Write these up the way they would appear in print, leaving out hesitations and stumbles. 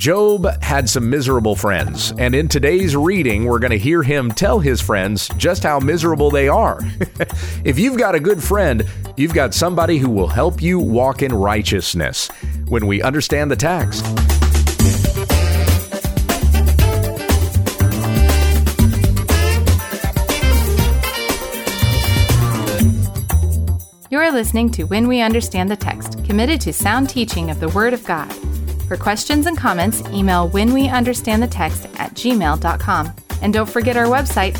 Job had some miserable friends, and in today's reading, we're going to hear him tell his friends just how miserable they are. If you've got a good friend, you've got somebody who will help you walk in righteousness when we understand the text. You're listening to When We Understand the Text, committed to sound teaching of the Word of God. For questions and comments, email whenweunderstandthetext@gmail.com. And don't forget our website,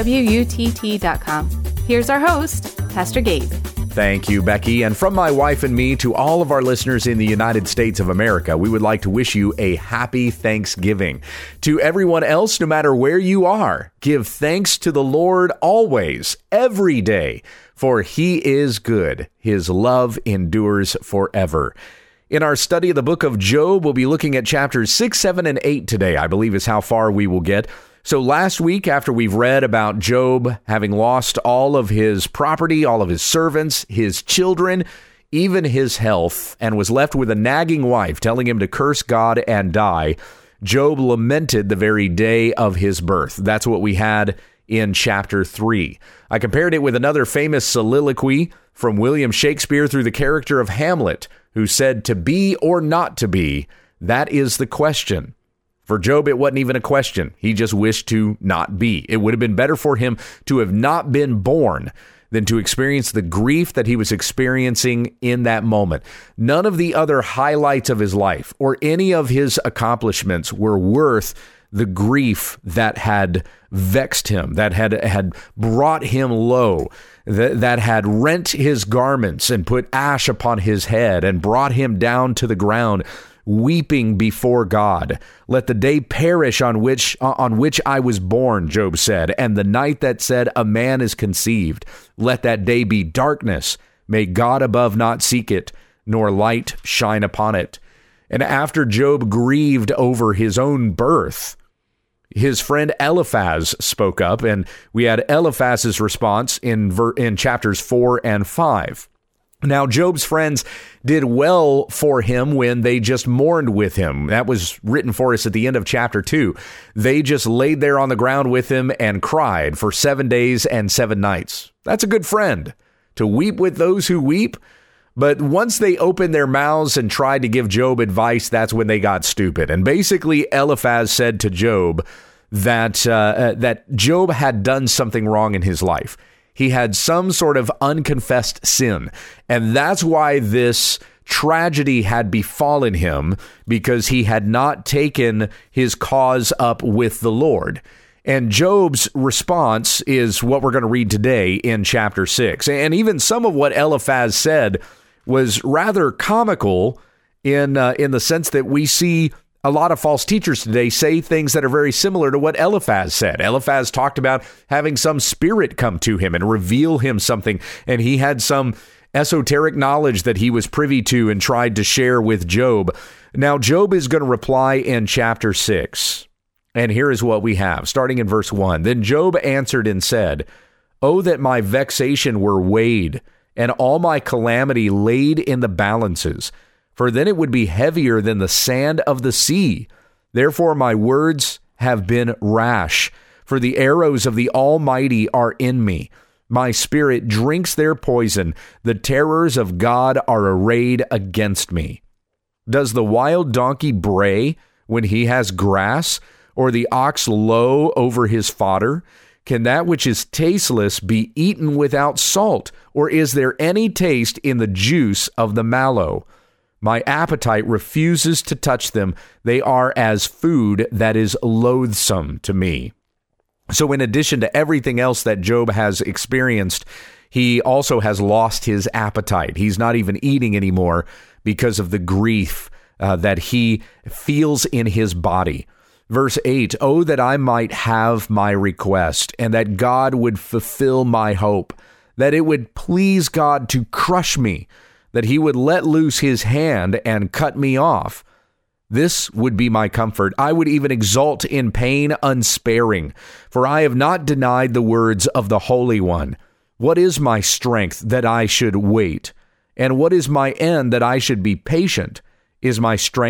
www.utt.com. Here's our host, Pastor Gabe. Thank you, Becky. And from my wife and me to all of our listeners in the United States of America, we would like to wish you a happy Thanksgiving. To everyone else, no matter where you are, give thanks to the Lord always, every day, for He is good. His love endures forever. In our study of the book of Job, we'll be looking at chapters 6, 7, and 8 today, I believe is how far we will get. So last week, after we've read about Job having lost all of his property, all of his servants, his children, even his health, and was left with a nagging wife telling him to curse God and die, Job lamented the very day of his birth. That's what we had in chapter 3. I compared it with another famous soliloquy from William Shakespeare through the character of Hamlet, who said, "To be or not to be, that is the question." For Job, it wasn't even a question. He just wished to not be. It would have been better for him to have not been born than to experience the grief that he was experiencing in that moment. None of the other highlights of his life or any of his accomplishments were worth the grief that had vexed him, that had brought him low, that had rent his garments and put ash upon his head and brought him down to the ground, weeping before God. "Let the day perish on which I was born," Job said, "and the night that said a man is conceived. Let that day be darkness. May God above not seek it, nor light shine upon it." And after Job grieved over his own birth, his friend Eliphaz spoke up, and we had Eliphaz's response in chapters 4 and 5. Now, Job's friends did well for him when they just mourned with him. That was written for us at the end of chapter 2. They just laid there on the ground with him and cried for 7 days and 7 nights. That's a good friend, to weep with those who weep. But once they opened their mouths and tried to give Job advice, that's when they got stupid. And basically, Eliphaz said to Job that Job had done something wrong in his life. He had some sort of unconfessed sin. And that's why this tragedy had befallen him, because he had not taken his cause up with the Lord. And Job's response is what we're going to read today in chapter 6. And even some of what Eliphaz said was rather comical in the sense that we see a lot of false teachers today say things that are very similar to what Eliphaz said. Eliphaz talked about having some spirit come to him and reveal him something, and he had some esoteric knowledge that he was privy to and tried to share with Job. Now, Job is going to reply in chapter 6, and here is what we have, starting in verse 1. "Then Job answered and said, 'Oh, that my vexation were weighed, and all my calamity laid in the balances, for then it would be heavier than the sand of the sea. Therefore my words have been rash, for the arrows of the Almighty are in me. My spirit drinks their poison. The terrors of God are arrayed against me. Does the wild donkey bray when he has grass, or the ox low over his fodder? Can that which is tasteless be eaten without salt, or is there any taste in the juice of the mallow? My appetite refuses to touch them. They are as food that is loathsome to me." So in addition to everything else that Job has experienced, he also has lost his appetite. He's not even eating anymore because of the grief that he feels in his body. Verse 8, "Oh, that I might have my request, and that God would fulfill my hope, that it would please God to crush me, that he would let loose his hand and cut me off. This would be my comfort. I would even exult in pain unsparing, for I have not denied the words of the Holy One. What is my strength that I should wait? And what is my end that I should be patient? Is my strength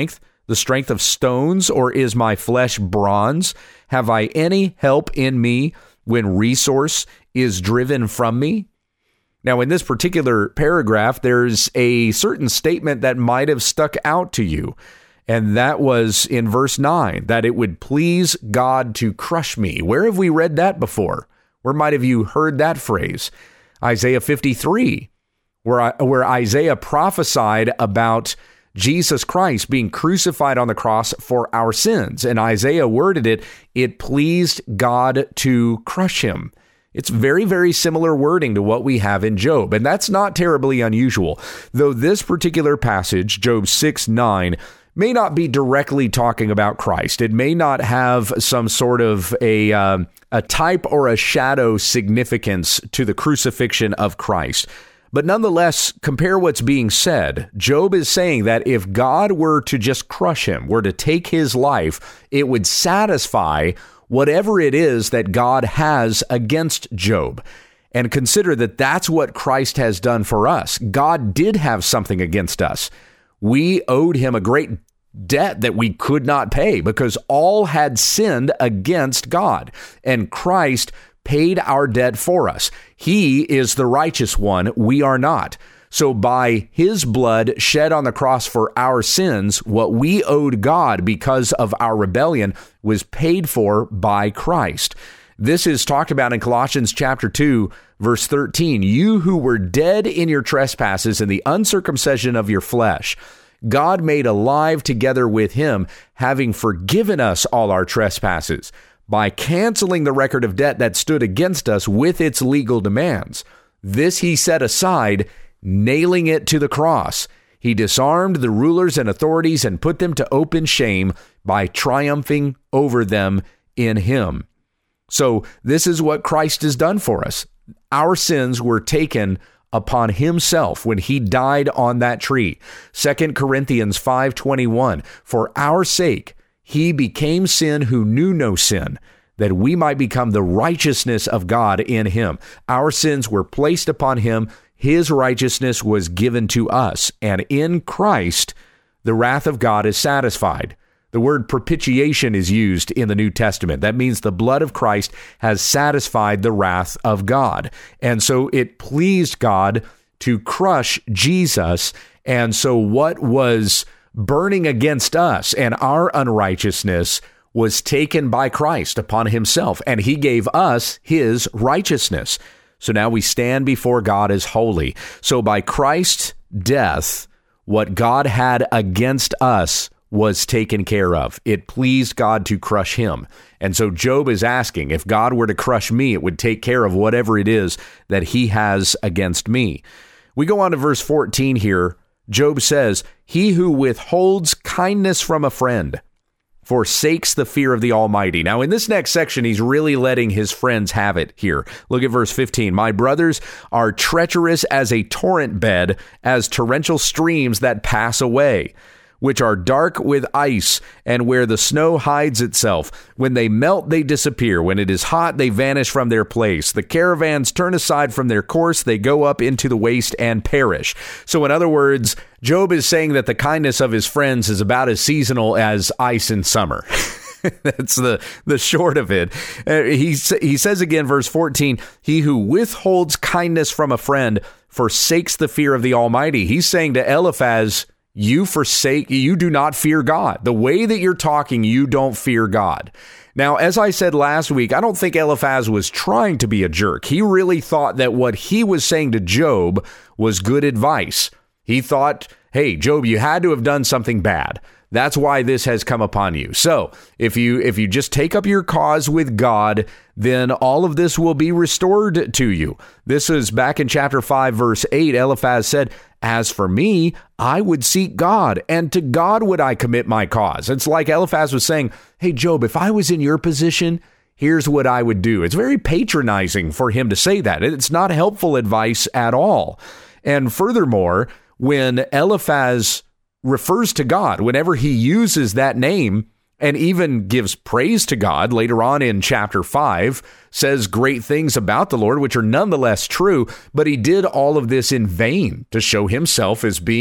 the strength of stones, or is my flesh bronze? Have I any help in me when resource is driven from me? Now, in this particular paragraph, there's a certain statement that might have stuck out to you, and that was in verse 9, that it would please God to crush me. Where have we read that before? Where might have you heard that phrase? Isaiah 53, where Isaiah prophesied about Jesus Christ being crucified on the cross for our sins. And Isaiah worded it, it pleased God to crush him. It's very, very similar wording to what we have in Job, and that's not terribly unusual. Though this particular passage, Job 6:9, may not be directly talking about Christ. It may not have some sort of a type or a shadow significance to the crucifixion of Christ. But nonetheless, compare what's being said. Job is saying that if God were to just crush him, were to take his life, it would satisfy whatever it is that God has against Job. And consider that that's what Christ has done for us. God did have something against us. We owed him a great debt that we could not pay because all had sinned against God, and Christ paid our debt for us. He is the righteous one. We are not. So by his blood shed on the cross for our sins, what we owed God because of our rebellion was paid for by Christ. This is talked about in Colossians chapter 2, verse 13. You who were dead in your trespasses and the uncircumcision of your flesh, God made alive together with him, having forgiven us all our trespasses, by canceling the record of debt that stood against us with its legal demands. This he set aside, nailing it to the cross. He disarmed the rulers and authorities and put them to open shame by triumphing over them in him. So this is what Christ has done for us. Our sins were taken upon himself when he died on that tree. 2 Corinthians 5:21, for our sake, he became sin who knew no sin, that we might become the righteousness of God in him. Our sins were placed upon him. His righteousness was given to us. And in Christ, the wrath of God is satisfied. The word propitiation is used in the New Testament. That means the blood of Christ has satisfied the wrath of God. And so it pleased God to crush Jesus. And so what was burning against us and our unrighteousness was taken by Christ upon himself, and he gave us his righteousness. So now we stand before God as holy. So by Christ's death, what God had against us was taken care of. It pleased God to crush him. And so Job is asking, if God were to crush me, it would take care of whatever it is that he has against me. We go on to verse 14 here. Job says, he who withholds kindness from a friend forsakes the fear of the Almighty. Now, in this next section, he's really letting his friends have it here. Look at verse 15. My brothers are treacherous as a torrent bed, as torrential streams that pass away, which are dark with ice, and where the snow hides itself. When they melt, they disappear. When it is hot, they vanish from their place. The caravans turn aside from their course. They go up into the waste and perish. So in other words, Job is saying that the kindness of his friends is about as seasonal as ice in summer. That's the short of it. He says again, verse 14, he who withholds kindness from a friend forsakes the fear of the Almighty. He's saying to Eliphaz, you do not fear God. The way that you're talking, you don't fear God. Now, as I said last week, I don't think Eliphaz was trying to be a jerk. He really thought that what he was saying to Job was good advice. He thought, hey, Job, you had to have done something bad. That's why this has come upon you. So if you just take up your cause with God, then all of this will be restored to you. This is back in chapter 5, verse 8. Eliphaz said, as for me, I would seek God, and to God would I commit my cause. It's like Eliphaz was saying, hey, Job, if I was in your position, here's what I would do. It's very patronizing for him to say that. It's not helpful advice at all. And furthermore, when Eliphaz refers to God, whenever he uses that name and even gives praise to God later on in chapter 5, says great things about the Lord, which are nonetheless true, but he did all of this in vain to show himself as being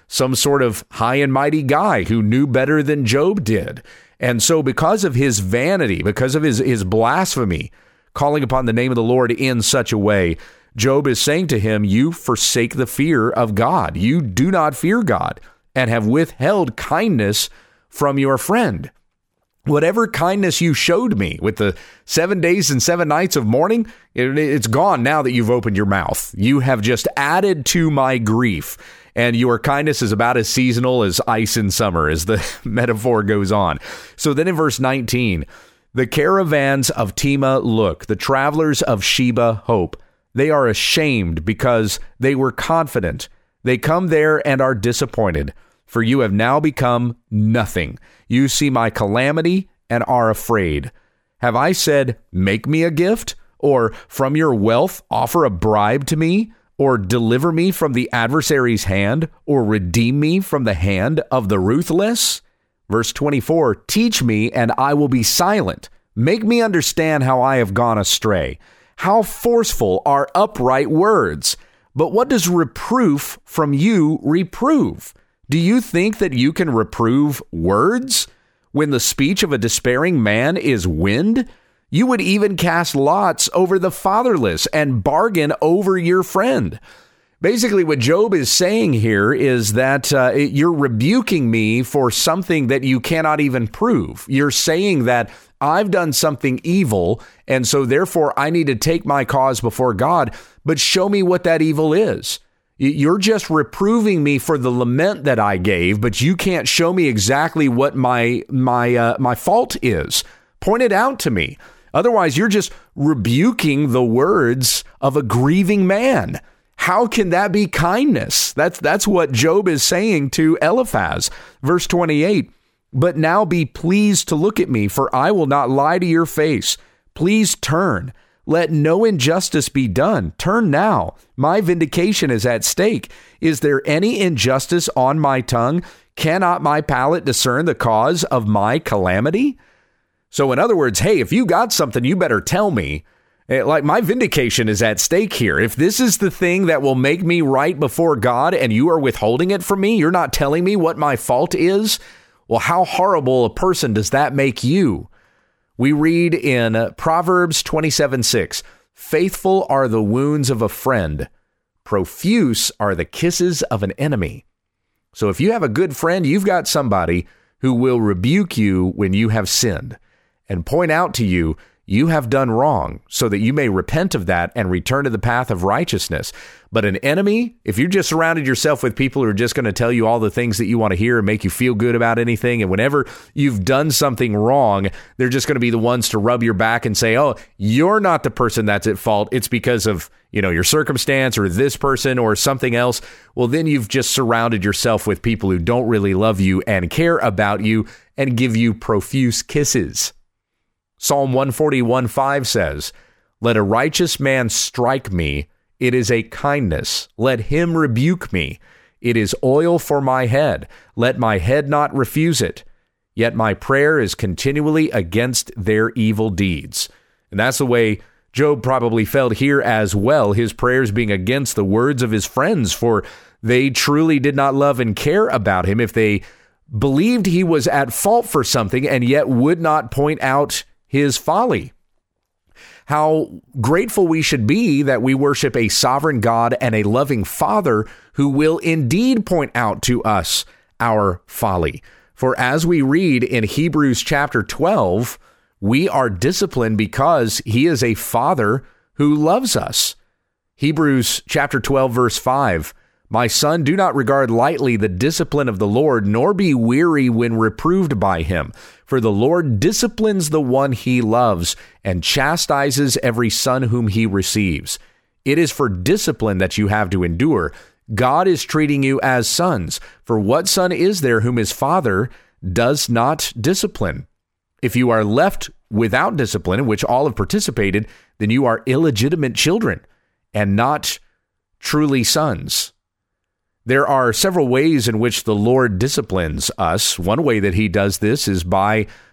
some sort of high and mighty guy who knew better than Job did. And so because of his vanity, because of his blasphemy, calling upon the name of the Lord in such a way, Job is saying to him, you forsake the fear of God. You do not fear God and have withheld kindness from your friend. Whatever kindness you showed me with the 7 days and 7 nights of mourning, it's gone now that you've opened your mouth. You have just added to my grief, and your kindness is about as seasonal as ice in summer, as the metaphor goes on. So then in verse 19, the caravans of Tema look, the travelers of Sheba hope. They are ashamed because they were confident. They come there and are disappointed, for you have now become nothing. You see my calamity and are afraid. Have I said, make me a gift? Or from your wealth, offer a bribe to me? Or deliver me from the adversary's hand? Or redeem me from the hand of the ruthless? Verse 24, teach me and I will be silent. Make me understand how I have gone astray. How forceful are upright words. But what does reproof from you reprove? Do you think that you can reprove words? When the speech of a despairing man is wind? You would even cast lots over the fatherless and bargain over your friend. Basically, what Job is saying here is that you're rebuking me for something that you cannot even prove. You're saying that I've done something evil, and so therefore I need to take my cause before God, but show me what that evil is. You're just reproving me for the lament that I gave, but you can't show me exactly what my fault is. Point it out to me. Otherwise, you're just rebuking the words of a grieving man. How can that be kindness? That's what Job is saying to Eliphaz. Verse 28, but now be pleased to look at me, for I will not lie to your face. Please turn. Let no injustice be done. Turn now. My vindication is at stake. Is there any injustice on my tongue? Cannot my palate discern the cause of my calamity? So in other words, hey, if you got something, you better tell me. Like, my vindication is at stake here. If this is the thing that will make me right before God and you are withholding it from me, you're not telling me what my fault is, well, how horrible a person does that make you? We read in Proverbs 27:6, faithful are the wounds of a friend, profuse are the kisses of an enemy. So if you have a good friend, you've got somebody who will rebuke you when you have sinned and point out to you, you have done wrong, so that you may repent of that and return to the path of righteousness. But an enemy, if you just surrounded yourself with people who are just going to tell you all the things that you want to hear and make you feel good about anything, and whenever you've done something wrong, they're just going to be the ones to rub your back and say, oh, you're not the person that's at fault. It's because of, your circumstance or this person or something else. Well, then you've just surrounded yourself with people who don't really love you and care about you and give you profuse kisses. Psalm 141:5 says, let a righteous man strike me. It is a kindness. Let him rebuke me. It is oil for my head. Let my head not refuse it. Yet my prayer is continually against their evil deeds. And that's the way Job probably felt here as well, his prayers being against the words of his friends, for they truly did not love and care about him if they believed he was at fault for something and yet would not point out his folly. How grateful we should be that we worship a sovereign God and a loving Father who will indeed point out to us our folly. For as we read in Hebrews chapter 12, we are disciplined because he is a Father who loves us. Hebrews chapter 12, verse 5, my son, do not regard lightly the discipline of the Lord, nor be weary when reproved by him. For the Lord disciplines the one he loves and chastises every son whom he receives. It is for discipline that you have to endure. God is treating you as sons. For what son is there whom his father does not discipline? If you are left without discipline, in which all have participated, then you are illegitimate children and not truly sons. There are several ways in which the Lord disciplines us. One way that he does this is by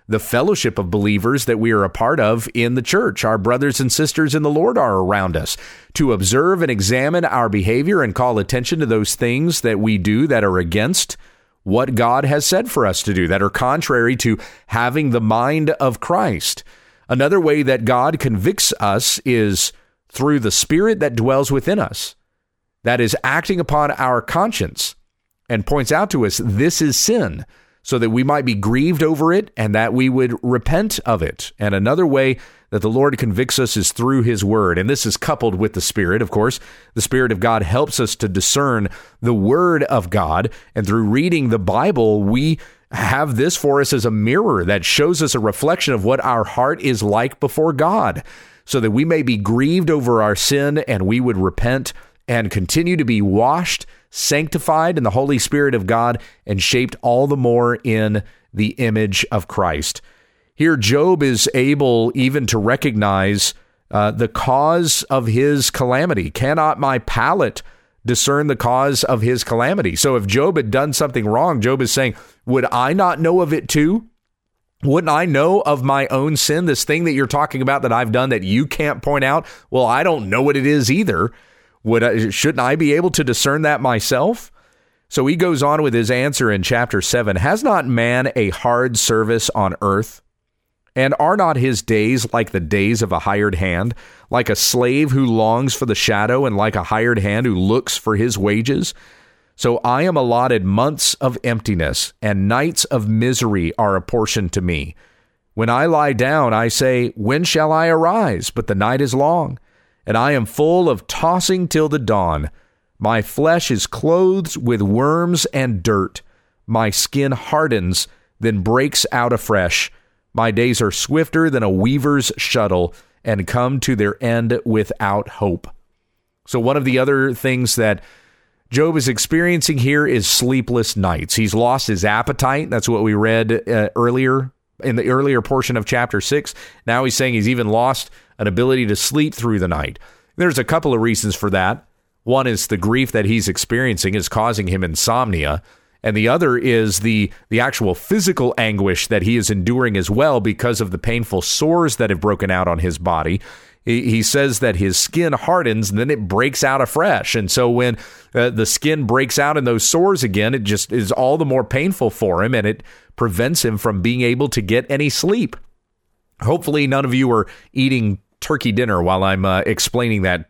the fellowship of believers that we are a part of in the church. Our brothers and sisters in the Lord are around us to observe and examine our behavior and call attention to those things that we do that are against what God has said for us to do, that are contrary to having the mind of Christ. Another way that God convicts us is through the Spirit that dwells within us, that is acting upon our conscience and points out to us this is sin, so that we might be grieved over it and that we would repent of it. And another way that the Lord convicts us is through his word. And this is coupled with the Spirit, of course. The Spirit of God helps us to discern the word of God. And through reading the Bible, we have this for us as a mirror that shows us a reflection of what our heart is like before God, so that we may be grieved over our sin and we would repent and continue to be washed, sanctified in the Holy Spirit of God, and shaped all the more in the image of Christ. Here, Job is able even to recognize the cause of his calamity. Cannot my palate discern the cause of his calamity? So if Job had done something wrong, Job is saying, would I not know of it too? Wouldn't I know of my own sin, this thing that you're talking about that I've done that you can't point out? Well, I don't know what it is either. Shouldn't I be able to discern that myself? So he goes on with his answer in chapter 7. Has not man a hard service on earth? And are not his days like the days of a hired hand, like a slave who longs for the shadow, and like a hired hand who looks for his wages? So I am allotted months of emptiness, and nights of misery are apportioned to me. When I lie down, I say, when shall I arise? But the night is long, and I am full of tossing till the dawn. My flesh is clothed with worms and dirt. My skin hardens, then breaks out afresh. My days are swifter than a weaver's shuttle, and come to their end without hope. So one of the other things that Job is experiencing here is sleepless nights. He's lost his appetite. That's what we read earlier in the earlier portion of chapter 6. Now he's saying he's even lost an ability to sleep through the night. There's a couple of reasons for that. One is the grief that he's experiencing is causing him insomnia. And the other is the actual physical anguish that he is enduring as well because of the painful sores that have broken out on his body. He says that his skin hardens and then it breaks out afresh. And so when the skin breaks out in those sores again, it just is all the more painful for him, and it prevents him from being able to get any sleep. Hopefully none of you are eating turkey dinner while I'm explaining that,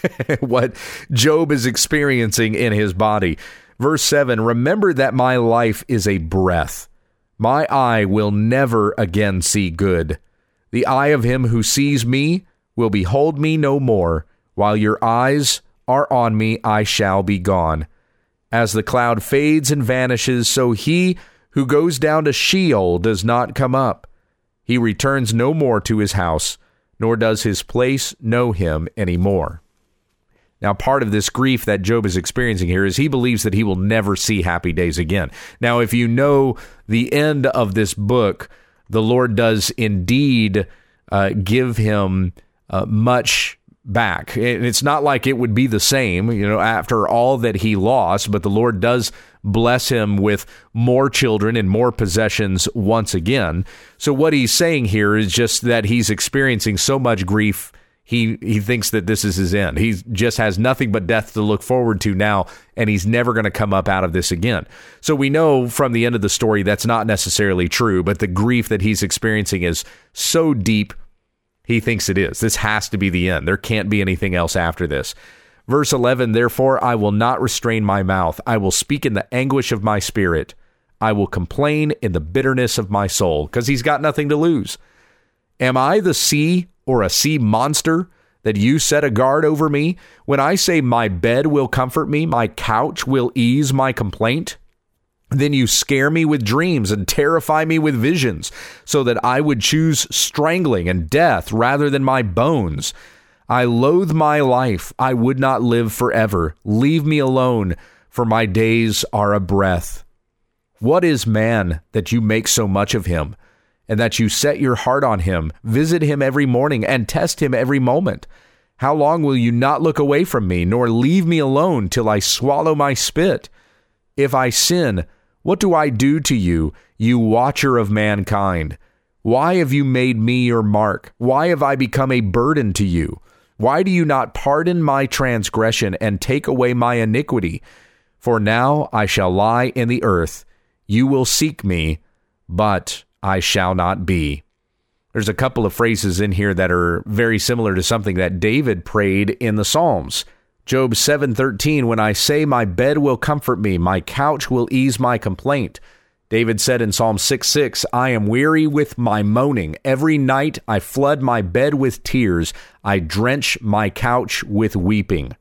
what Job is experiencing in his body. Verse 7, remember that my life is a breath. My eye will never again see good. The eye of him who sees me will behold me no more. While your eyes are on me, I shall be gone. As the cloud fades and vanishes, so he who goes down to Sheol does not come up. He returns no more to his house, nor does his place know him anymore. Now, part of this grief that Job is experiencing here is he believes that he will never see happy days again. Now, if you know the end of this book, the Lord does indeed give him much back. It's not like it would be the same, after all that he lost, but the Lord does bless him with more children and more possessions once again. So what he's saying here is just that he's experiencing so much grief, he thinks that this is his end. He just has nothing but death to look forward to now, and he's never going to come up out of this again. So we know from the end of the story that's not necessarily true, but the grief that he's experiencing is so deep, he thinks it is. This has to be the end. There can't be anything else after this. Verse 11, therefore I will not restrain my mouth. I will speak in the anguish of my spirit. I will complain in the bitterness of my soul, because he's got nothing to lose. Am I the sea or a sea monster that you set a guard over me? When I say my bed will comfort me, my couch will ease my complaint, then you scare me with dreams and terrify me with visions, so that I would choose strangling and death rather than my bones. I loathe my life. I would not live forever. Leave me alone, for my days are a breath. What is man that you make so much of him, and that you set your heart on him, visit him every morning, and test him every moment? How long will you not look away from me, nor leave me alone till I swallow my spit? If I sin, what do I do to you, you watcher of mankind? Why have you made me your mark? Why have I become a burden to you? Why do you not pardon my transgression and take away my iniquity? For now I shall lie in the earth. You will seek me, but I shall not be. There's a couple of phrases in here that are very similar to something that David prayed in the Psalms. Job 7:13, when I say my bed will comfort me, my couch will ease my complaint. David said in Psalm 6:6, I am weary with my moaning. Every night I flood my bed with tears. I drench my couch with weeping.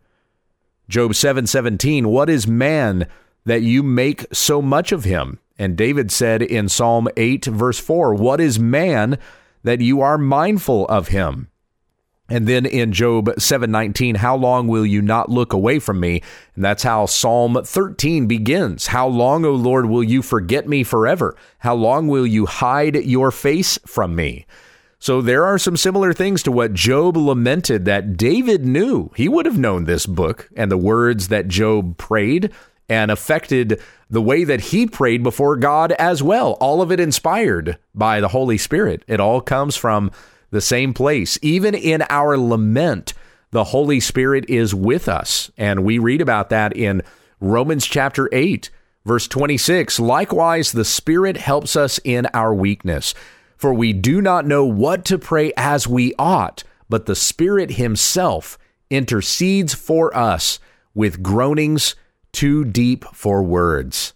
Job 7:17, what is man that you make so much of him? And David said in Psalm 8, verse 4, what is man that you are mindful of him? And then in Job 7:19, how long will you not look away from me? And that's how Psalm 13 begins. How long, O Lord, will you forget me forever? How long will you hide your face from me? So there are some similar things to what Job lamented that David knew. He would have known this book and the words that Job prayed and affected the way that he prayed before God as well. All of it inspired by the Holy Spirit. It all comes from the same place. Even in our lament, the Holy Spirit is with us. And we read about that in Romans chapter 8, verse 26. Likewise, the Spirit helps us in our weakness. For we do not know what to pray as we ought, but the Spirit himself intercedes for us with groanings too deep for words.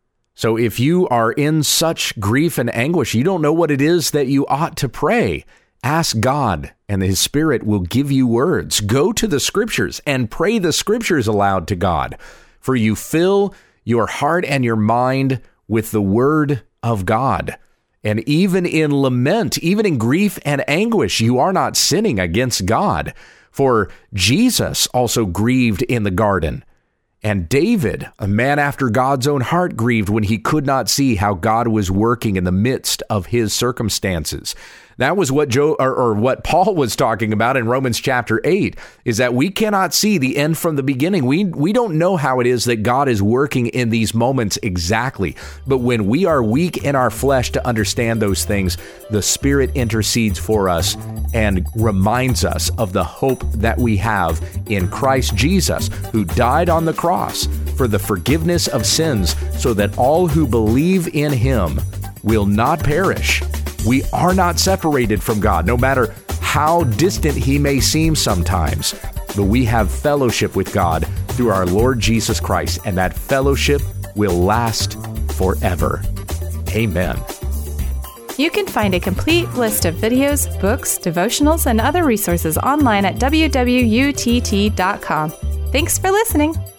So if you are in such grief and anguish, you don't know what it is that you ought to pray, ask God, and his Spirit will give you words. Go to the Scriptures and pray the Scriptures aloud to God, for you fill your heart and your mind with the Word of God. And even in lament, even in grief and anguish, you are not sinning against God. For Jesus also grieved in the garden. And David, a man after God's own heart, grieved when he could not see how God was working in the midst of his circumstances. That was what what Paul was talking about in Romans chapter 8, is that we cannot see the end from the beginning. We don't know how it is that God is working in these moments exactly. But when we are weak in our flesh to understand those things, the Spirit intercedes for us and reminds us of the hope that we have in Christ Jesus, who died on the cross for the forgiveness of sins, so that all who believe in him will not perish. We are not separated from God, no matter how distant he may seem sometimes, but we have fellowship with God through our Lord Jesus Christ, and that fellowship will last forever. Amen. You can find a complete list of videos, books, devotionals, and other resources online at www.utt.com. Thanks for listening.